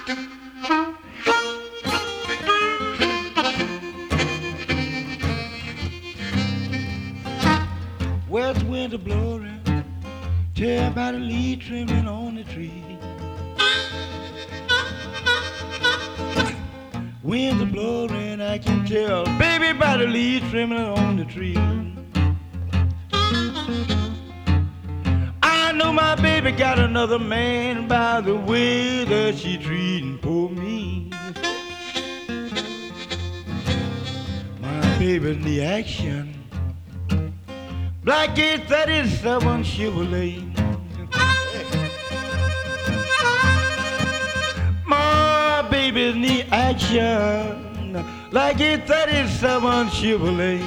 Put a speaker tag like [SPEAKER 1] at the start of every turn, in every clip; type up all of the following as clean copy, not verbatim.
[SPEAKER 1] West wind a blowing, tell by the leaf trimming on the tree. Winds a blowing, I can tell, baby, by the leaf trimming on the tree. I know my baby got another man by the way that she treating poor me. My baby's in the action, Black 837 Chevrolet. My baby's in the action, like 837 Chevrolet.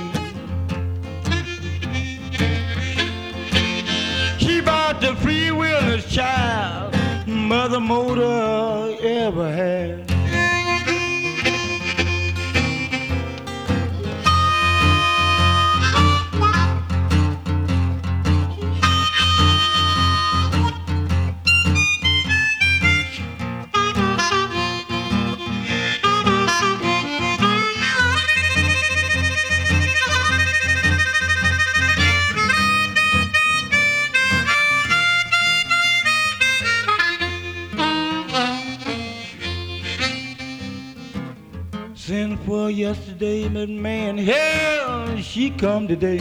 [SPEAKER 1] She bought the free-wheeler's child Mother Motor ever had. Sent for yesterday, but man, hell, she come today.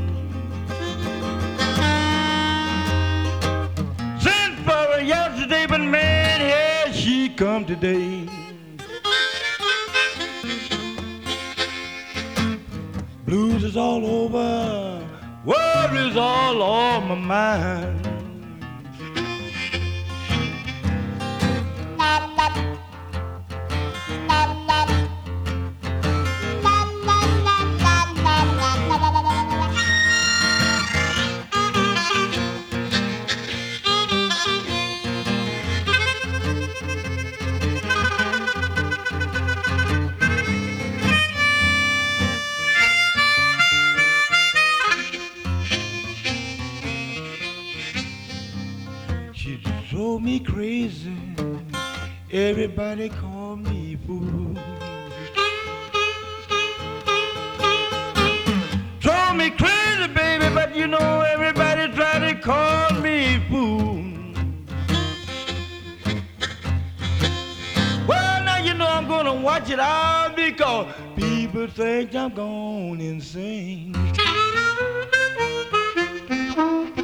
[SPEAKER 1] Sent for her yesterday, but man, hell, she come today. Blues is all over, worries all on my mind. She drove me crazy, everybody called me fool. Drove me crazy, baby, but you know everybody tried to call me fool. Well, now you know I'm gonna watch it out because people think I'm gone insane.